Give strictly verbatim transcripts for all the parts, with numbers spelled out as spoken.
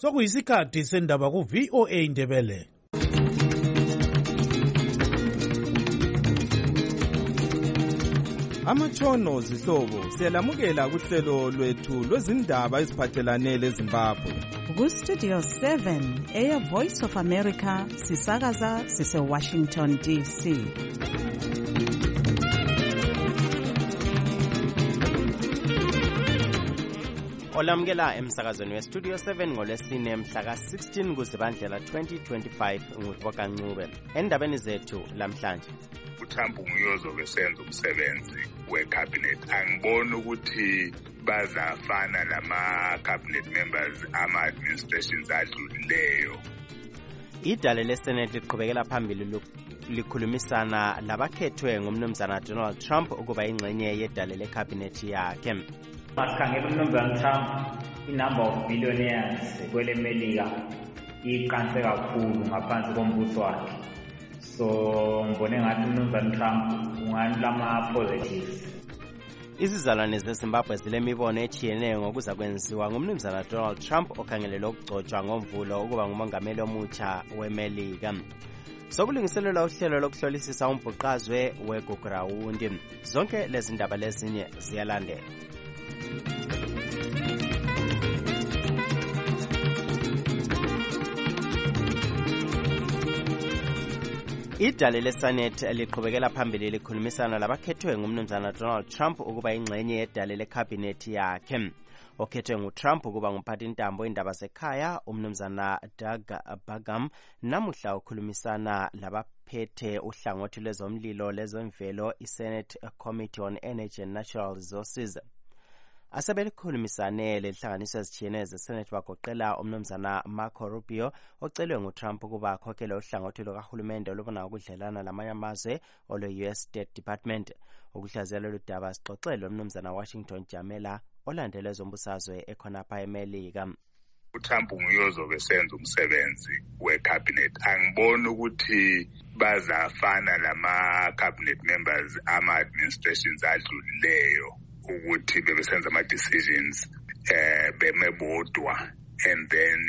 sokuyisikhathi sendaba ku V O A Indebele. Amatshono zihlobo siyalamukela kuhlelo lwethu lwezindaba eziphathelane leZimbabwe. Ku Studio seven eya Voice of America sisakaza sise Washington D C. Olamukela emsakazweni we Studio seven ngolesine mhla ka sixteen kuZibandlela twenty twenty-five nguThoka Ncube. Endabeni zethu lamhlanje uTrump nguyozo besenza umsebenzi wecabinet. Angiboni ukuthi bazafana lama cabinet members ama administrations adlulileyo. Idale leSenate liqhubekela phambili likhulumisana labakhethwe ngumnumzana Donald Trump ukuba ingxenye yedale lecabinet yakhe. Masikhangela umnumzana Trump, inumber of billionaires kwele Melika iqanse kakhulu ngaphansi kombuso wakhe. So ngibone ngathi umnumzana Trump ungani lama positives. Izizalwane zeZimbabwe zilemibono echiyeneyo ngokuza kwenziwa ngumnumzana Donald Trump okhangelelwe ukugcotshwa ngomvulo ukuba ngumongameli omutsha weMelika. Sokulungiselelwa uhlelo lokuhlolisisa umbhuqazwe weGugurawundi. Zonke lezi ndaba lezinye ziyalandela. Idale leSenate liqhubekela phambili likhulumisana labakhethwe ngumnumzana Donald Trump ukuba ingxenye yedale lecabinet yakhe. Okhethwe nguTrump ukuba ngumphathintambo indaba zekhaya umnumzana Doug Burgum namuhla ukhulumisana labaphethe uhlangothi lwezomlilo lezemvelo iSenate Committee on Energy and Natural Resources. Asebelikhulumisane lenhlanganiso ezitshiyeneyo zeSenate bagoqela umnumzana Marco Rubio ocelwe nguTrump ukuba akhokhele uhlangothi lukahulumende olubona ukudlelana lamanye amazwe olwe-U S State Department. Ukuhlaziyela ludaba sixoxelwe umnumzana Washington Jamela olandela ezombusazwe ekhonapha eMelika. uTrump nguyozo besenza umsebenzi wecabinet. Angiboni ukuthi bazafana lama cabinet members ama administrations adlulileyo ukuthi bebesenza ama decisions eh bemebodwa and then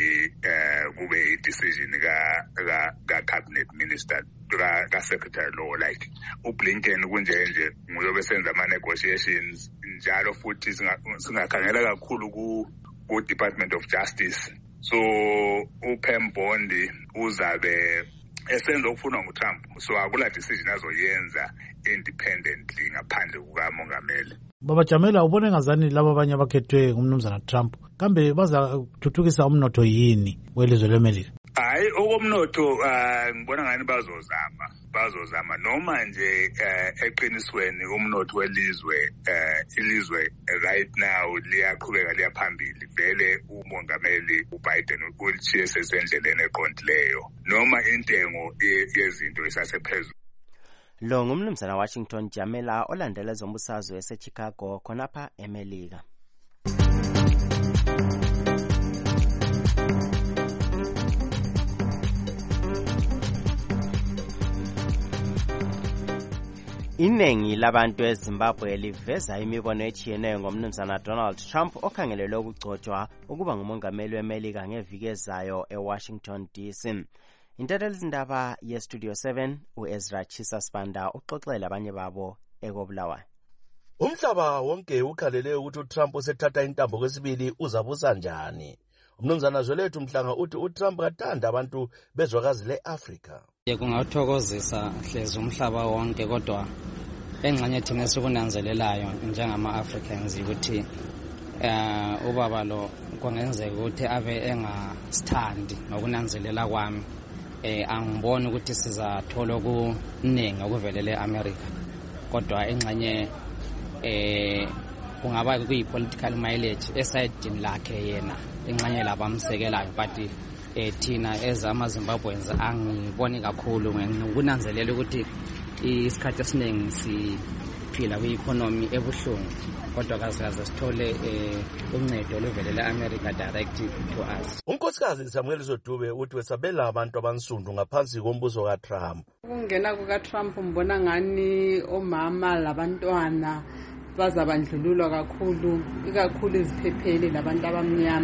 uh kube i decision ka ka, ka cabinet minister ka, ka secretary law like uBlinken kunje nje nguyobe senza ama negotiations njalo futhi singakhangela kakhulu ku ku Department of Justice. So uPam Bondi uzabe esenza ukufuna nguTrump, so akula decision azoyenza independently ngaphandle kukamongameli. Baba Jamela, ubone ngazani laba abanye abakhethwe ngumnumzana Trump kambe baza kuthuthukisa umnotho yini welizwe leMelika? Hayi okomnotho ngibona ngani bazozama bazozama noma nje eqinisweni umnotho welizwe ilizwe right now liyaqhubeka liyaphambili vele umongameli uBiden ulichiye sesendleleni eqondileyo noma intengo yezinto isasephezulu. Lo ngumnumzana Washington Jamela olandela ezombusazwe eseChicago khonapha eMelika. Inengi labantu eZimbabwe liveza imibono echiyeneyo ngomnumzana Donald Trump okhangelelwe ukugcotshwa ukuba ngumongameli weMelika ngeviki ezayo eWashington D C. Intatheli zindaba yeStudio seven uEzra Chisasbanda uxoxela abanye babo ekobulawayo. Umhlaba wonke ukhalele ukuthi uTrump usethatha intambo kwesibili uzabusa njani. Umnumzana Zwelethu Mhlanga uthi uTrump kathanda abantu bezwekazi leAfrika. Kungawuthokozisa hlezi umhlaba wonke kodwa engxenye thina sikunanzelelayo njengama-Africans ukuthi eh ubaba lo kungenzeka ukuthi abe engasithandi ngokunanzelela kwami. Eh angiboni ukuthi sizathola okuningi okuvelele eAmerica kodwa engxenye eh kungaba kuyi-political mileage esayidini lakhe yena engxenye labamsekelayo but eh thina ezamaZimbabweans angiboni kakhulu ngokunanzelela ukuthi isikhathi esiningi siphila kwi-economy ebuhlungu kodwa kaze sithole uncedo oluvelela America direct to us. Unkosikazi Samuel Zodube uthi wesabela abantu abansundu ngaphansi kombuso kaTrump. Ukungena kukaTrump mbona ngani omama labantwana bazabandlululwa kakhulu ikakhulu iziphepheli labantu abamnyama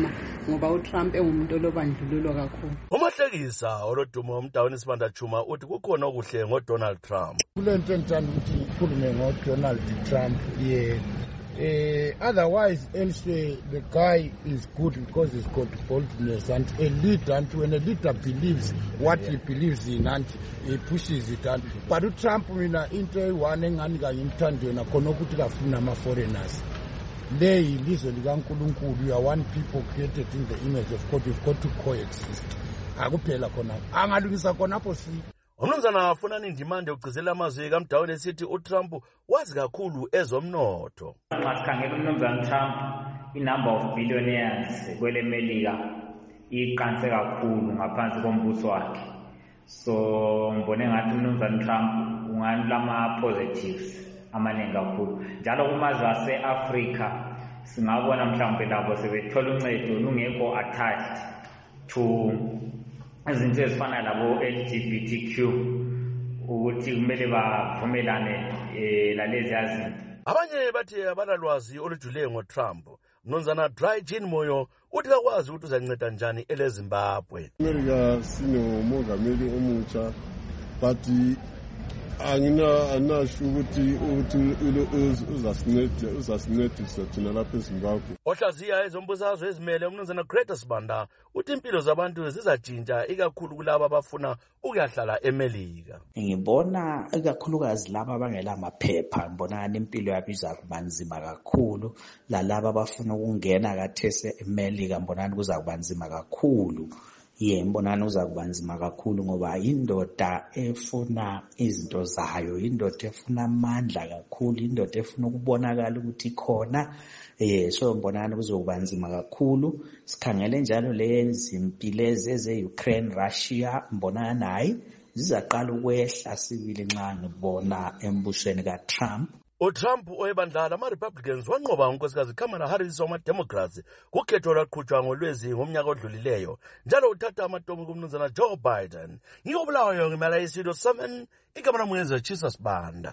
ngoba uTrump engumuntu olobandlululo kakhulu. Umahlekisa olodumo umdawuni Sibanda Chuma uthi kukhona okuhle ngoDonald Trump. Kulento entanda ukuthi ikhulume ngoDonald Trump ye Uh, otherwise, elsewhere, the guy is good because he's got boldness and a leader. And when a leader believes what he believes in, and he pushes it. And but Trump, mina into one engani kayimthando na kono ukuthi kafuna ama foreigners. Le ilizwe likaNkulunkulu, you are one people created in the image of God. You've got to coexist. Akuphela khona. Angalungisa khona pho si. Umnumzana afuna indimande ugcizela amazwi kaMdawuni esithi uTrump wazi kakhulu ezomnotho. Xa sikhangela umnumzana Trump, i-number of billionaires kwele Melika iqanse kakhulu ngaphansi kombuso wakhe. So ngibone ngathi umnumzana Trump unganilama positives amaningi kakhulu. Njalo kumazwe ase-Afrika singabona mhlawumbe labo sebethola uncedo lungekho attached to izinto ezifana labo L G B T Q ukuthi kumele bavumelane lalezi yazinto. Abanye bathi abanalwazi olujule ngoTrump. Mnumzana Dry Jean Moyo uthi akwazi ukuthi uzanceda njani eleZimbabwe. America sinomongameli omutsha but angina anasho ukuthi ukuthi uzasinceda uzasincedisa thina lapha eZimbabwe. Ohlaziya ezombusazwe ezimele umnumzana Greta Sibanda uthi impilo zabantu zizatshintsha ikakhulu kulabo abafuna ukuyahlala eMelika. Ngibona ikakhulukazi laba abangela amaphepha ngibona impilo yabo izakuba nzima kakhulu, lalabo abafuna ukungena kathese eMelika ngibona kuza kuba nzima kakhulu. Ye mbonana uzakuba nzima kakhulu ngoba indoda efuna izinto zayo, indoda efuna amandla kakhulu, indoda efuna ukubonakala ukuthi khona. Eh so mbonana kuzokuba nzima kakhulu. Sikhangele njalo lezi impilezi eze-Ukraine Russia mbonana nayi zizaqala ukwehla sibili nxa ngibona embusweni kaTrump. uTrump oyebandla lama-Republicans wanqoba unkosikazi Kamala Harris wama-Democrats kukhetho lwaqhutshwa ngolwezi ngomnyaka odlulileyo, njalo uthatha amatomu kumnumzana Joe Biden. Ngikobulawayo ngimela iStudio seven, igama lami ngeZachisa Sibanda.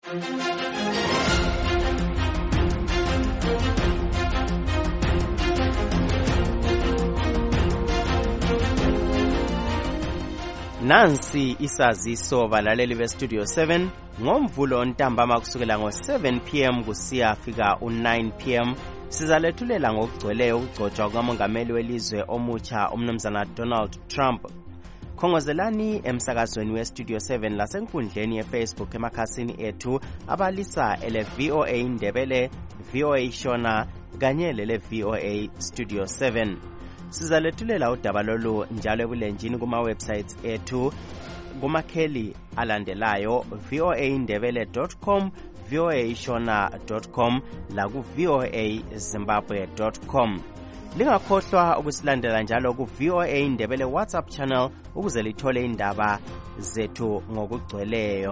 Nansi isaziso balaleli beStudio seven ngomvulo ntambama kusukela ngo seven p m kusiya fika u nine p m sizalethulela ngokugcweleyo ukugcotshwa kukamongameli welizwe omutsha umnumzana Donald Trump. Khongozelani emsakazweni weStudio seven lasenkundleni yeFacebook emakhasini ethu abalisa ele V O A Indebele, V O A Shona kanye lele V O A Studio seven. Sizalethulela udaba lolu njalo ebulenjini kuma websites ethu kumakheli alandelayo v o a indebele dot com, v o a shona dot com la ku v o a zimbabwe dot com. Lingakhohlwa ukusilandela njalo ku V O A Indebele WhatsApp channel ukuze lithole indaba zethu ngokugcweleyo.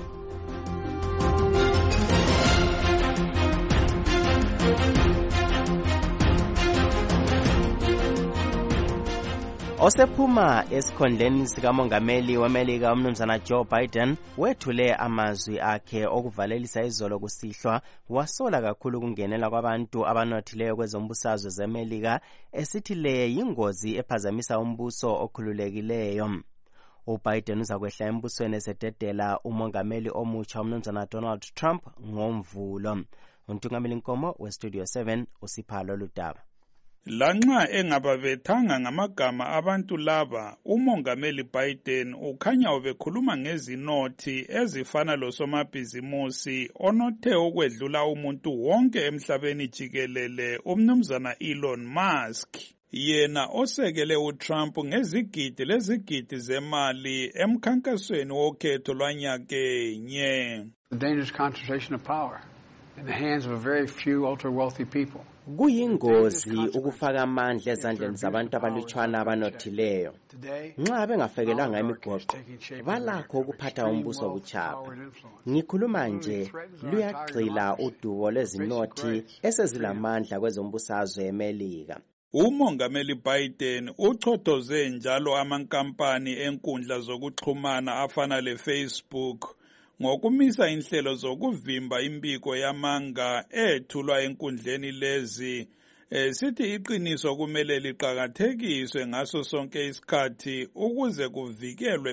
Osephuma esikhondleni sikamongameli weMelika umnumzana Joe Biden wethule amazwi akhe okuvalelisa izolo kusihlwa, wasola kakhulu kungenela kwabantu abanothileyo kwezombusazwe zeMelika esithi le yingozi ephazamisa umbuso okhululekileyo. uBiden uzakwehla embusweni esededela umongameli omutsha umnumzana Donald Trump ngomvulo. Untungameli Nkomo weStudio seven usiphalo ludaba. Lanxa engababethanga ngamagama abantu laba, umongameli Biden ukhanya ubekhuluma ngezinothi ezifana losomabhizimusi onothe ukwedlula umuntu wonke emhlabeni jikelele, umnumzana Elon Musk. Yena osekele uTrump ngezigidi lezigidi zemali emkhankasweni wokhetho lwanyakenye. The dangerous concentration of power in the hands of a very few ultra-wealthy people. Kuyingozi ukufaka amandla ezandleni zabantu abalutshwana abanothileyo. Nxa bengafakelanga imigoqo, balakho ukuphatha umbuso buchapha. Ngikhuluma nje luyagxila udubo lwezinothi esezilamandla kwezombusazwe eMelika. Umongameli Biden uchothoze njalo amankampani enkundla zokuxhumana afana leFacebook ngokumisa inhlelo zokuvimba impiko yamanga ethulwa enkundleni lezi Eh sithi iqiniso kumele liqhakathekiswe ngaso sonke isikhathi ukuze kuvikelwe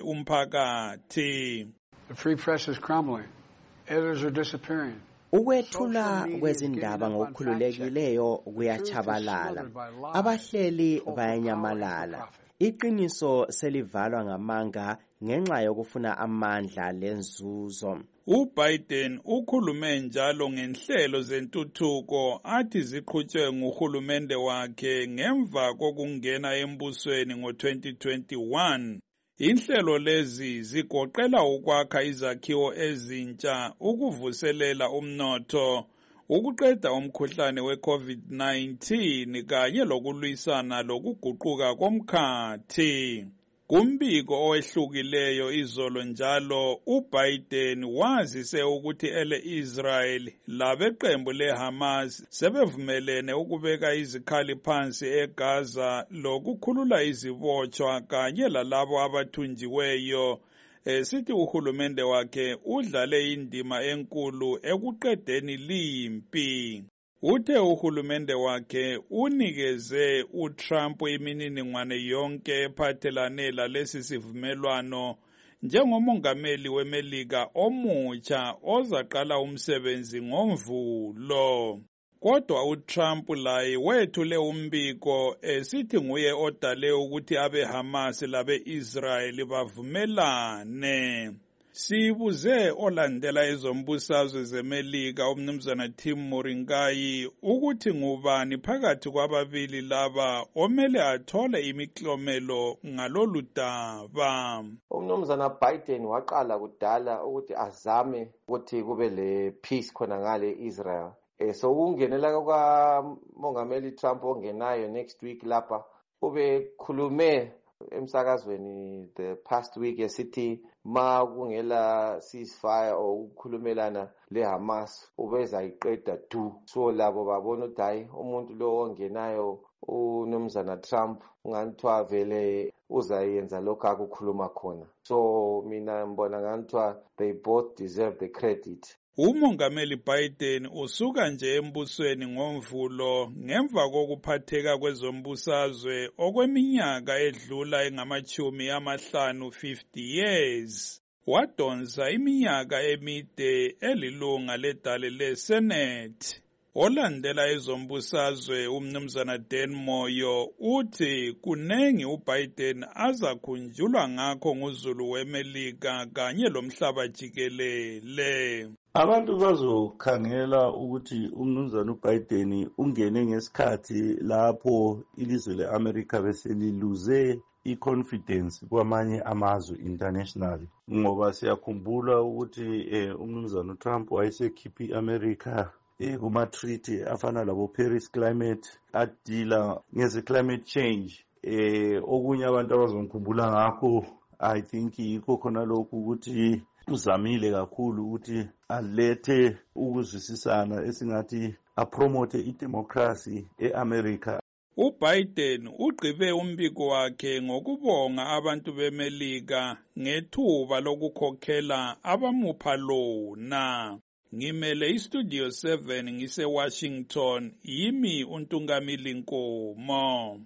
umphakathi. The free press is crumbling. Editors are disappearing. Ukwethula kwezindaba ngokukhululekileyo kuyachabalala. Abahleli bayanyamalala. Iqiniso selivalwa ngamanga ngenxa yokufuna amandla lenzuzo. uBiden ukhulume njalo ngenhlelo zentuthuko athi ziqhutshwe nguhulumende wakhe ngemva kokungena embusweni ngo twenty twenty-one. Inhlelo lezi zigoqela ukwakha izakhiwo ezintsha, ukuvuselela umnotho, ukuqeda umkhuhlane we-COVID nineteen kanye lokulwisana lokuguquka komkhathi. Kumbiko owehlukileyo izolo njalo uBiden wazise ukuthi ele-Israel labeqembu leHamas sebevumelene ukubeka izikhali phansi eGaza lokukhulula izibotshwa kanye lalabo abathunjiweyo. Esithi uhulumende wakhe udlale indima enkulu ekuqedeni limpi. Uthe uhulumende wakhe unikeze uTrump imininingwane yonke ephathelane lalesi sivumelwano njengomongameli weMelika omutsha ozaqala umsebenzi ngoMvulo. Kodwa uTrump laye wethule umbiko esithi nguye odale ukuthi abeHamas labe-Israel bavumelane. Sibuze olandela ezombusazwe zeMelika umnumzana Tim Moringai ukuthi ngubani phakathi kwababili laba omele athole imiklomelo ngalolu daba. Umnumzana Biden waqala kudala ukuthi azame ukuthi kube le peace khona ngale Israel. Eh so ungenela kwa mongameli Trump ongenayo next week lapha ube khulume emsakazweni the past week esithi ma kungela ceasefire or ukukhulumelana leHamas ubeza iqeda du. So labo babona ukuthi hayi umuntu lo ongenayo unomzana Trump nganthiwa vele uzayenza lokho akukhuluma khona. So mina ngibona nganthiwa they both deserve the credit. Umongameli Biden usuka nje embusweni ngoMvulo ngemva kokuphatheka kwezombusazwe okweminyaka edlula engamachumi amahlanu fifty years. Wadonsa iminyaka emide elilunga ledale leSenate. Olandela ezombusazwe umnumzana Dan Moyo uthi kunengi uBiden azakhunjulwa ngakho nguzulu weMelika kanye lomhlaba jikelele. Abantu bazokhangela ukuthi umnumzana uBiden ungene ngesikhathi lapho ilizwe leAmerica beseliluze i-confidence kwamanye amazwe internationally, ngoba siyakhumbula ukuthi eh, umnumzana uTrump wayesekhiphi iAmerica eh, kuma-treaty afana labo Paris Climate adila ngeze climate change. Eh, okunye abantu abazomkhumbula ngakho I think yikho khona lokhu ukuthi uzamile kakhulu ukuthi alethe ukuzwisisana esingathi apromote idemocracy eAmerica. uBiden ugqibe umbiko wakhe ngokubonga abantu beMelika ngethuba lokukhokhela abamupha lona. Ngimele iStudio seven ngise Washington, yimi uNtungamili Nkomo.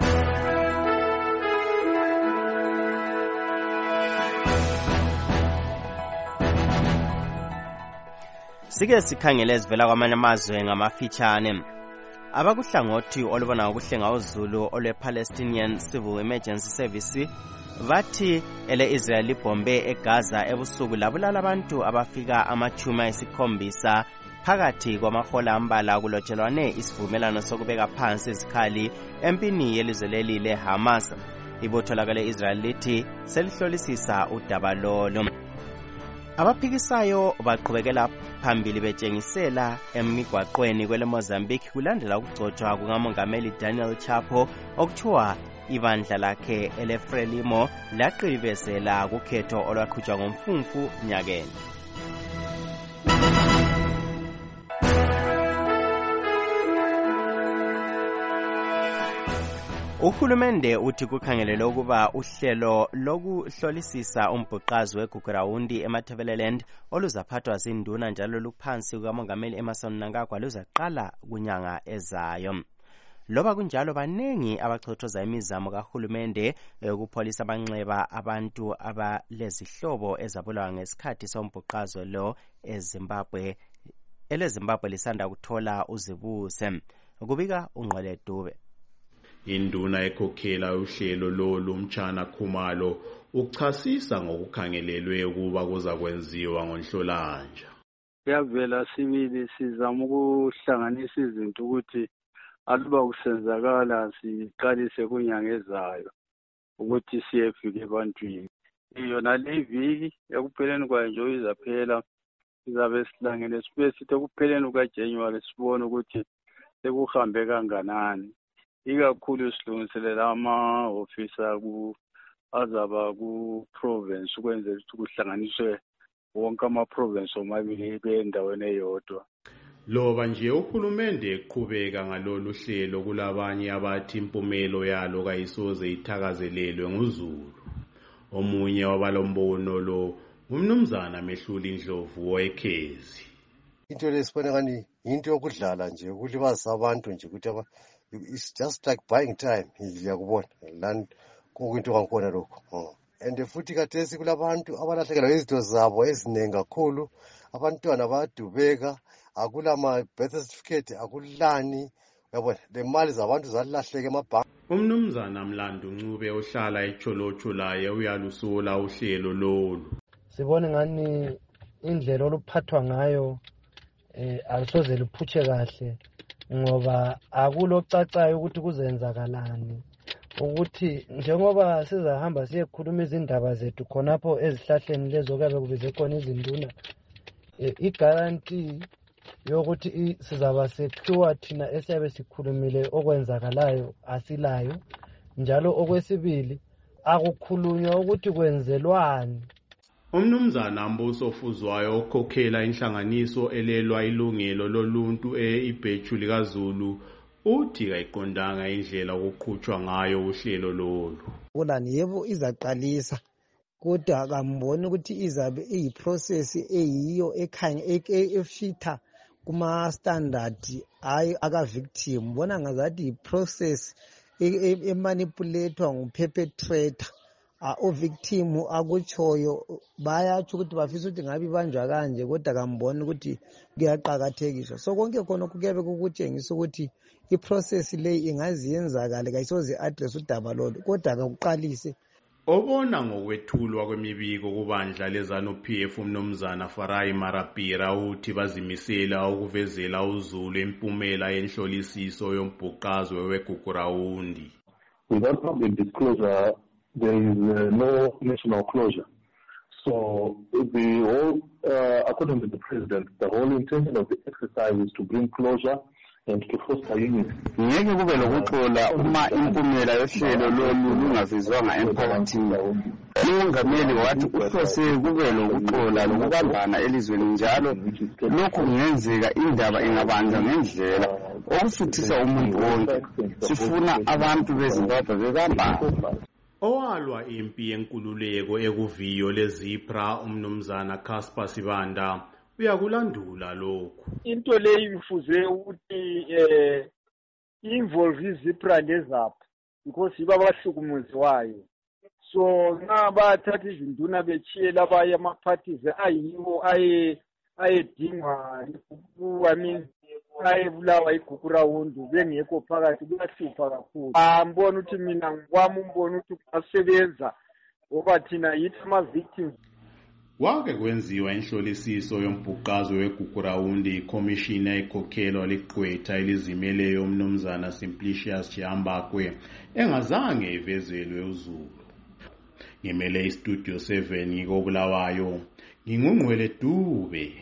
Sike sikhangele ezivela kwamanye amazwe ngamafitshane. Abakuhlangothi olubona ukuhlenga uZulu olwe-Palestinian Civil Emergency Service bathi ele-Israel libombe eGaza ebusuku labulala abantu abafika amachumi ayisikhombisa phakathi kwamahola ambala kulotshelwane isivumelano sokubeka phansi izikhali empini yelizwe leli leHamas. Ibutho lale-Israel lithi selihlolisisa udaba lolo. Abaphikisayo baqhubekela phambili betshengisela emigwaqweni kwele Mozambique kulandela ukugcotshwa kungamongameli Daniel Chapo okuthiwa ibandla lakhe eleFrelimo laqilibezela kukhetho olwaqhutshwa ngomfumfu nyakeni. Uhulumende uthi kukhangelele ukuba uhlelo lokuhlolisisa umbhuqazi weGugurawundi eMatabeleland oluzaphathwa zinduna njalo luphansi kukamongameli Emmerson Mnangagwa luzaqala kunyanga ezayo. loba kunjalo baningi abachothoza imizamo kahulumende ukupholisa amanxeba abantu abalezihlobo ezabulawa ngesikhathi sombhuqazo lo eZimbabwe eleZimbabwe lisanda kuthola uzibuse. Kubika uNgqele Dube. Induna ekhokhela uhlelo lolu Mtshana Khumalo uchasisa ngokukhangelelwe ukuba kuza kwenziwa ngoNhlolanja. Kuyavela sibili sizama ukuhlanganisa izinto ukuthi aluba kusenzakala siqalise kunyanga ezayo ukuthi siyefika ebantwini. Yona le viki ekupheleni kwayo nje izaphela sizabe sihlangene sibe sithi ekupheleni kukaJanuary sibone ukuthi sekuhambe kanganani. Ikakhulu silungiselela ama-ofisa ku azaba ku-province ukwenzela ukuthi kuhlanganiswe wonke ama-province omabili bendaweni eyodwa. Loba nje uhulumende eqhubeka ngalolu hlelo kulabanye abathi impumelo yalo kayisoze ithakazelelwe nguZulu. Omunye wabalombono lo umnumzana Mehluli Ndlovu weKhezi. Into lesibona ngani into yokudlala nje ukulibazisa abantu nje ukuthi it's just like buying time ngiyakubona lan kuyinto kakhona lokho. And futhi kathesi kulabantu abalahlekelwa izinto zabo eziningi kakhulu, abantwana bayadubeka, akula ma birth certificate, akulani, yabona le mali zabantu zalahleka emabhanki. Umnumzana Mlando Ncube ohlala eCholocho laye uyalusula uhlelo lolu. Sibone ngani indlela oluphathwa ngayo eh alisoze liphutshe kahle ngoba akulocacayo ukuthi kuzenzakalani, ukuthi njengoba sizahamba siyekhuluma izindaba zethu khonapho ezihlahleni lezo kabe kubize khona izinduna, i-guarantee yokuthi sizaba secure thina esiyabe sikhulumile okwenzakalayo asilayo. Njalo okwesibili akukhulunywa ukuthi kwenzelwani. Umnumzana Mbuso Fuzwayo okhokhela inhlanganiso elelwa ilungelo loluntu eIbhechu likaZulu uthi kayiqondanga indlela okuqhutshwa ngayo uhlelo lolu. Kulani yebo izaqalisa kodwa akamboni ukuthi izabe iyiprocess eyiyo ekhanya efitha kuma standard ayi aka victim. Bona ngazathi iprocess emanipulator nguperpetrator. O victim akuchoyo bayathi ukuthi bafisa ukuthi ngabe banjwa kanje kodwa kamboni ukuthi kuyaqhakathekiswa. So konke khona kuyabe kukutshengisa ukuthi iprocess le ingaziyenzakala kayisoze address udaba lolu kodwa akuqalise. Obona ngokwethulwa kwemibiko kubandla leZanu-P F umnumzana Farai Marapira uthi bazimisela ukuvezela uZulu impumela yenhlolisiso yombhuqazwe weGugurawundi. Without public disclosure, there is uh, no national closure. So, the whole, uh, according to the president, the whole intention of the exercise is to bring closure and to foster unity. Ngeke kube lokuxola uma impumela yohlelo lolu lungavizwanga emphakathini. Umongameli wathi kuhlose kube lokuxola lokubambana elizweni njalo lokhu kungenzeka indaba ingabanjwa ngendlela okusuthisa umuntu wonke. Sifuna abantu beZimbabwe bebambana. Owalwa impi yenkululeko ekuviyo leZipra umnumzana Casper Sibanda uyakulandula lokhu. Into leyi ifuze ukuthi eh involve iZipra lezapha because iba abahlukumezwayo. So nxa bathatha izinduna bechiyela abaye ama-parties ayiwo aye ayedingwa I ayebulawa iGugurawundi bengekho phakathi kuyahlupha kakhulu. Ambona ukuthi mina ngikwami umbona ukuthi kusebenza ngoba thina yithi ama-victims. Wake kwenziwa inhlolisiso yombhuqazo weGugurawundi ikhomishini ekhokhelwa liqhwetha elizimeleyo umnumzana Simplicius Chihambakwe engazange ivezelwe uZulu. Ngimele iStudio seven ngikobulawayo ngingungqwele Dube.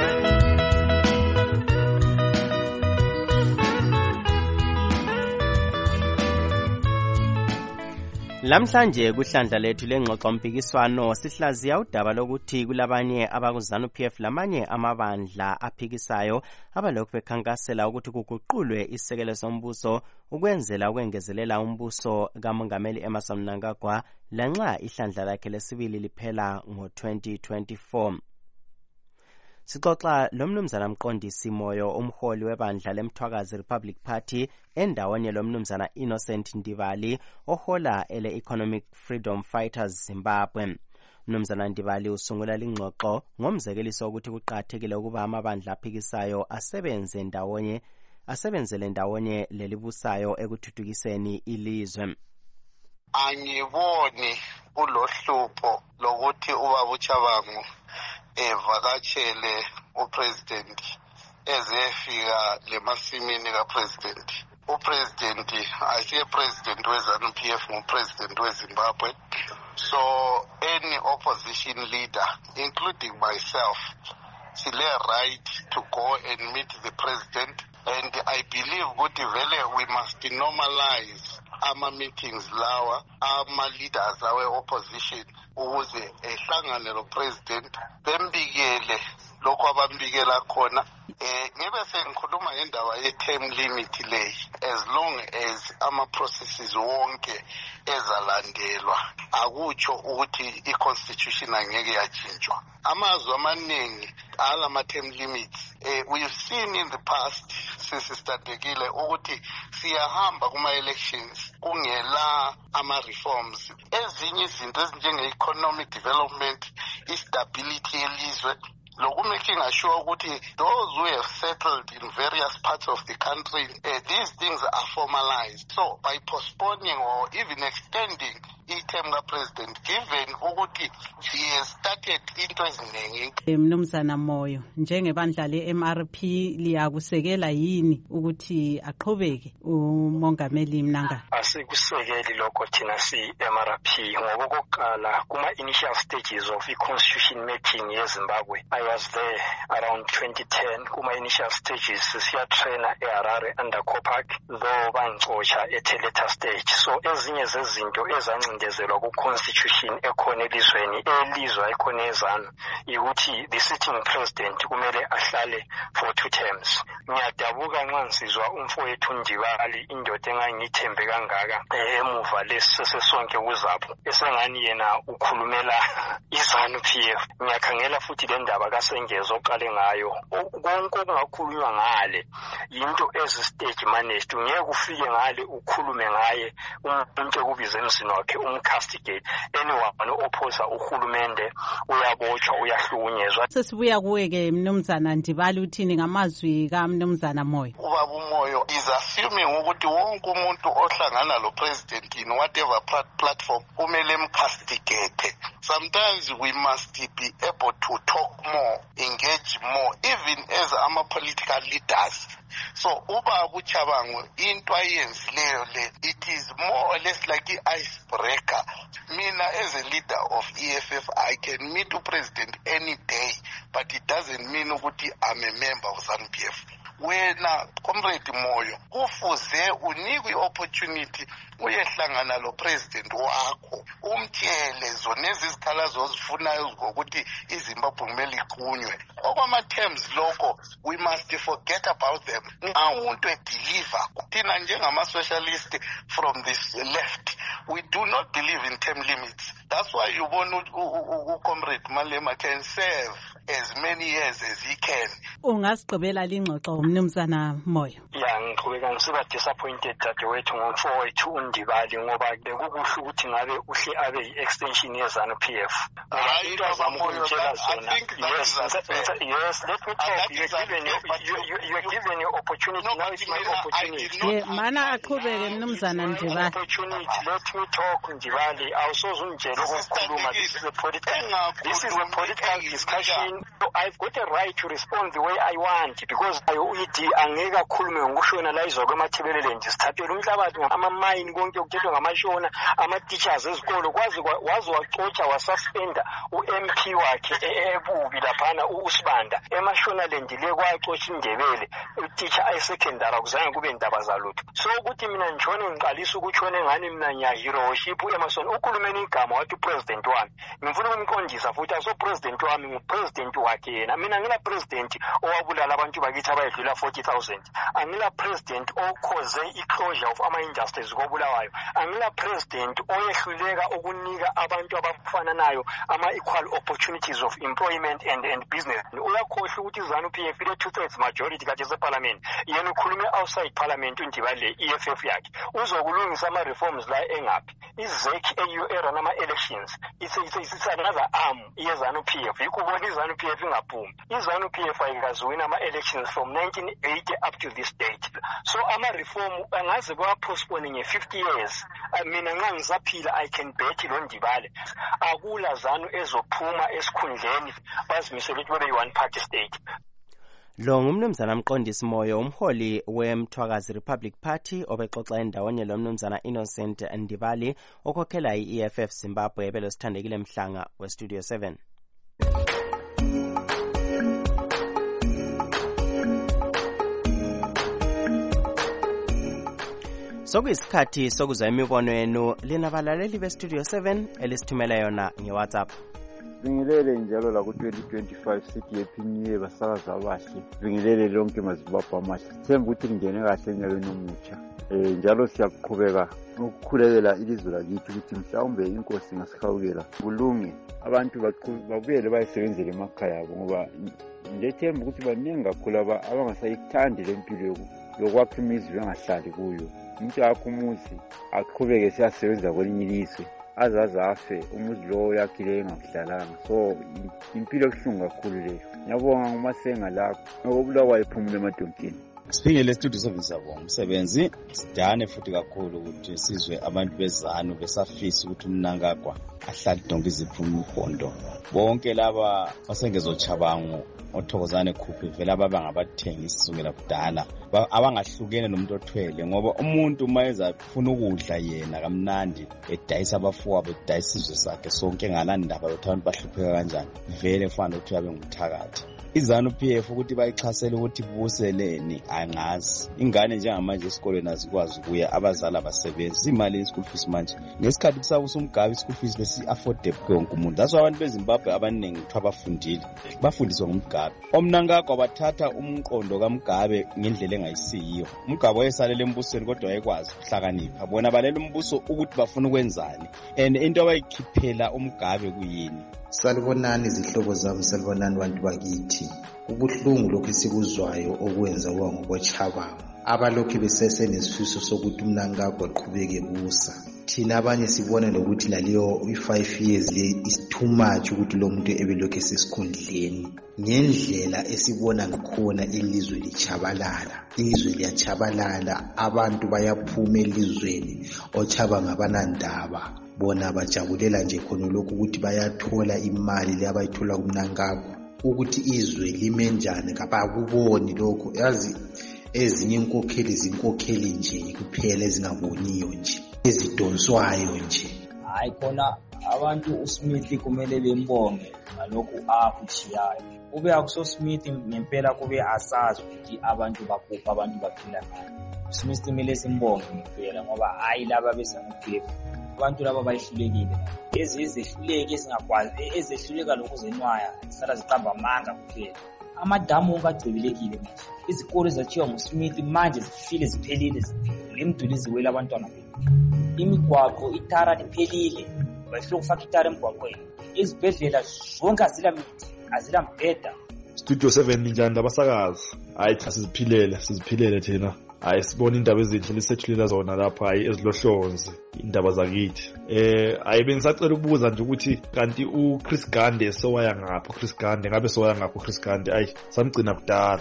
Lamhlanje kuhlandla lethu lengxoxo mpikiswano sihlaziya udaba lokuthi kulabanye abakuZanu-P F lamanye amabandla aphikisayo abalokhu bekhankasela ukuthi kuguqulwe isekelo sombuso ukwenzela ukwengezelela umbuso kaMongameli Emmerson Mnangagwa lanxa ihlandla lakhe lesibili liphela ngo twenty twenty-four. Sixoxa lo mnumzana Mqondisi Moyo umholi webandla leMthwakazi Republic Party endaweni lo mnumzana Innocent Ndivali ohola ele Economic Freedom Fighters Zimbabwe. Mnumzana Ndivali usungula lingxoxo ngomzekeliso ukuthi kuqhathekile ukuba amabandla aphikisayo asebenze ndawonye asebenzele ndawonye lelibusayo ekuthuthukiseni ilizwe. Angiboni kulohlupho lokuthi ubaba uChabangu evakatshele upresident ezefika lemasimini kapresident. Upresident asiye president weZANU P F ngupresident weZimbabwe. So any opposition leader, including myself, sile right to go and meet the president, and I believe ukuthi vele we must normalize ama meetings lawa ama leaders awe opposition ukuze ehlangane lo president bembikele lokho abambikela khona. Eh ngibe sengikhuluma ngendaba ye term limit leyi, as long as ama processes wonke ezalandelwa akutsho ukuthi i-constitution angeke yatshintshwa. Amazwi amaningi alama term limits, eh we've seen in the past sisistatekile ukuthi siyahamba kuma elections kungela ama reforms, ezinye izinto ezinjenge economic development, istability yelizwe, loku making sure ukuthi those who have settled in various parts of the country, uh, these things are formalized. So by postponing or even extending i-term ka-president, given ukuthi he has started into eziningi. Mnumzana Moyo, njengebandla le-M R P liyakusekela yini ukuthi aqhubeke umongameli Mnangagwa? Asikusekeli lokho thina si-M R P ngoba okokuqala kuma initial stages of i-constitution making yeZimbabwe. I was there around twenty ten kuma initial stages siyatraina eHarare under COPAC, though bangcotsha at a later stage. So ezinye zezinto ezancindezelwa ku-constitution ekhona elizweni elizwa ekhona eZANU ukuthi the sitting president kumele ahlale for two terms. Ngiyadabuka nxa ngisizwa umfowethu Ndivali indoda engangithembe kangaka emuva lesesonke kuzapho esengani yena ukhulumela iZANU P F. Ngiyakhangela futhi le ndaba kaSengeza oqale ngayo konke okungakhulunywa ngale yinto ezi stage managed. Ngeke ufike ngale ukhulume ngaye umuntu ekubiza emsini wakhe umcastigate. Anyone opposa uhulumende uyabotshwa uyahlukunyezwa. Sesibuya kuwe ke Mnumzana Ndivali, uthini ngamazwi ka Mnumzana Moyo? Ubaba uMoyo is assuming ukuthi wonke umuntu ohlangana lo president in whatever platform kumele emcastigate. Sometimes we must be able to talk more, engage more, even as ama political leaders. So ubaba uChabangu into ayenzileyo le, it is more or less like an icebreaker. Mina as a leader of E F F, I can meet the president any day, but it doesn't mean ukuthi I'm a member of ZANU P F. Wena comrade Moyo kufuze unikwe opportunity uyehlangana lo president wakho umtshele zona ezizikhalazo ozifunayo ngokuthi iZimbabwe kumele iqunywe. Okwama terms lokho we must forget about them. Nxa umuntu edeliver thina njengama socialist from this left, we do not believe in term limits. That's why you want u comrade Malema can serve as many years as he can. Ungasigqibela lingxoxo Mnumzana Moyo? Ya ngiqhubeka ngisiba disappointed dadewethu ngomfowethu uNdivali ngoba bekukuhle ukuthi ngabe uhle abe yi-extension yeZANU P F. Into azama ukutshela zona, yes, yes, let me talk. You're given you're given your opportunity. Now it's my opportunity. Yeah, mana aqhubeke Mnumzana Ndivali. Opportunity. Let me talk Ndivali. Awusoze ungitshele ukukhuluma. This is a political this is a political discussion. So I've got a right to respond the way I want because uyithi angeke akhulume ngokushona la izwa kwamathebelele nje sithathele umhlabathi ama-mine konke okuthethwa ngamashona ama-teachers ezikolo kwazi wazi waxotsha wasuspenda u-M P wakhe ebubi laphana uSibanda emashonaland le kwaxotsha indebele u-teacher ayesecondary akuzange kube ndaba zalutho. So ukuthi mina ngitshone ngiqalisa ukutshona ngani mina ngiyaheroship emasona ukhulumeni igama wathi upresident wami ngifuna ukumqondisa futhi aso president wami ngupresident wakhe yena mina ngina president owabulala abantu bakithi abayedlula forty thousand. Angila president okhoze i-closure of ama-industries kobulawayo. Angila president oyehluleka ukunika abantu abafananayo ama-equal opportunities of employment and, and business. Uyakhohlwa ukuthi i-ZANU-P F ile two-thirds majority kade separliament. Yena ukhulume outside parliament undibale E F F yakhe. Uzokulungisa ama-reforms la engaphi. I-Z E C A U era nama-elections. It's, it's, it's another arm ye-ZANU-P F. Yikubona i-ZANU-P F ingaphumi. I-ZANU-P F ayikaziwina ama-elections from nineteen eighty up to this date. So ama-reform angaze bawapostpone nge-fifty years. Mina nxa ngisaphila I can bet lo ndibale. Akula ZANU ezophuma esikhundleni bazimisela ukuthi babe one party state. Lo ngumnumzana Mqondisi Moyo umholi weMthwakazi Republic Party obexoxa endawonye lo mnumzana Innocent Ndibali okhokhela i-E F F Zimbabwe belosithandekile Mhlanga we-Studio seven. Sokuyisikhathi sokuzwa imibono yenu linabalaleli be-Studio seven elisithumela yona nge-WhatsApp. Sibingelele njalo la ku twenty twenty-five sithi happy new year basakaza abahle. Sibingelele lonke mazibapha amahle. Sithemba ukuthi lingene kahle enyakeni omutsha. Eh njalo siyaqhubeka ukukhulekela ilizwe lakithi ukuthi mhlawumbe inkosi ngasihawukela kulunge abantu babuyele bayisebenzele emakhaya abo ngoba ngethemba ukuthi baningi kakhulu abangasayithandi lempilo yokwakha imizi bengahlali kuyo. Umuntu akho umuzi aqhubeke siyasebenza kwelinye ilizwe azaze afe umuzi lo yakhile engahlalanga. So impilo ebuhlungu kakhulu leyo. Ngiyabonga ngumasenga lakho ngobulawayo ephumule emadonkeni. Sibingele studio seven sabonga umsebenzi sidane futhi kakhulu ukuthi sizwe abantu bezanu besafisa ukuthi umnankagwa ahlali donke iziphumo umkhondo. Bonke laba basengezochabango othokozane khuphi vela ababangabathengisi sungela kudala abangahlukene nomuntu othwele ngoba umuntu mayeza ufuna ukudla yena kamnandi edayisa abafuwa bedayisa izwe sakhe sonke ngalandaba ukuthi abantu bahlupheka kanjani vele kufanele ukuthi abe ngumthakathi. iZANU-P F ukuthi bayixhasele ukuthi buseleni angazi ingane njengamanje esikolweni azikwazi ukuya abazali abasebenzi imali ye-school fees manje ngesikhathi kusabusa umgabe i-school fees besi affordable konke umuntu. That's why abantu beZimbabwe abaningi kuthiwa bafundile bafundiswa ngumgabe. Omnankagwa bathatha umqondo kaMgabe ngendlela engayisiyo. Umgabe wayesalela embusweni kodwa wayekwazi ukuhlakanipha. Bona balela umbuso ukuthi bafuna ukwenzani and into abayikhiphela umgabe kuyini. Salibonani izihlobo zami, salibonani bantu bakithi. Ubuhlungu lokho esikuzwayo okwenza kwa ngobochabango abalokhu besese nesifiso sokuthi umnankagwa aqhubeke busa. Thina abanye sibona lokuthi naliyo i-five years le is too much ukuthi lo muntu ebelokhu esesikhundleni. Ngendlela esibona ngakhona ilizwe lichabalala, ilizwe liyachabalala, abantu bayaphuma elizweni ochabanga abanandaba. Bona bajabulela nje khona lokhu ukuthi bayathola imali le abayithola kumnankagwa ukuthi izwe lime njani kabakuboni lokho. Yazi ezinye inkokheli zinkokheli nje kuphela ezingaboniyo nje ezidonswayo nje. Hayi khona abantu uSmith kumele bembonge ngalokhu akuchiyayo. Ube akuso Smith ngempela kube asazi ukuthi abantu bakupha abantu baphila ngani. uSmith kumele simbonge ngempela ngoba hayi laba beSANU-P F abantu laba bayihlulekile ezizehluleke esingakwazi ezehluleka lokuzenwaya sala ziqamba amanga kuphela. Amadamu ongagcibilekile manje izikole zachiwa nguSmith manje zifile ziphelile lemduli iziwela abantwana bethu. Imigwaqo itara liphelile bafike ukufaka itara emgwaqweni. Izibhedlela zonke azila mithi azila mbheda. Studio seven njani labasakazi hayi siziphilele siziphilele thina. Hayi sibona indaba ezinhle lisetshulela zona lapha hayi ezilohlonzi indaba zakithi. Eh hayi bengisacela ukubuza nje ukuthi kanti uChris Gande sowaya ngapha Chris Gande ngabe sowaya ngapha Chris Gande ayi samgcina kudala.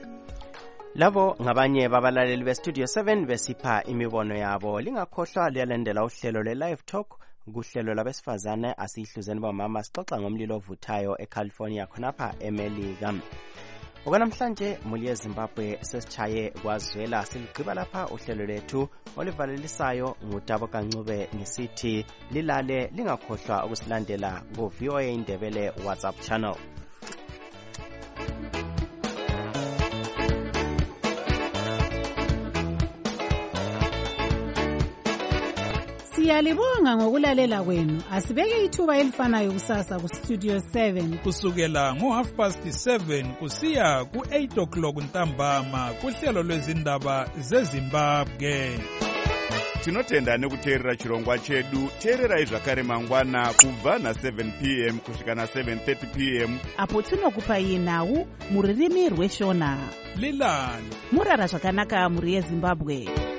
Labo ngabanye babalaleli be-Studio seven besipha imibono yabo. Lingakhohlwa liyalandela uhlelo le-Live Talk kuhlelo labesifazane asihluzeni bomama sixoxa ngomlilo ovuthayo eCalifornia khonapha eMelika. Okanamhlanje muli yeZimbabwe sesichaye kwazwela siligqiba lapha uhlelo lethu olivalelisayo ngutabo kancube ngesithi lilale lingakhohlwa ukusilandela ku V O A Indebele WhatsApp channel. Siyalibonga ngokulalela kwenu. Asibeke ithuba elifanayo kusasa ku Studio seven kusukela ngo half past seven kusiya ku eight o'clock ntambama kuhlelo lwezindaba zeZimbabwe. Tinotenda nekuteerera chirongwa chedu. Teererai zvakare mangwana kubva na seven p m kusvika na seven thirty p m apo tinokupai nhau muririmi rweshona. Lilani murara zvakanaka muri yeZimbabwe.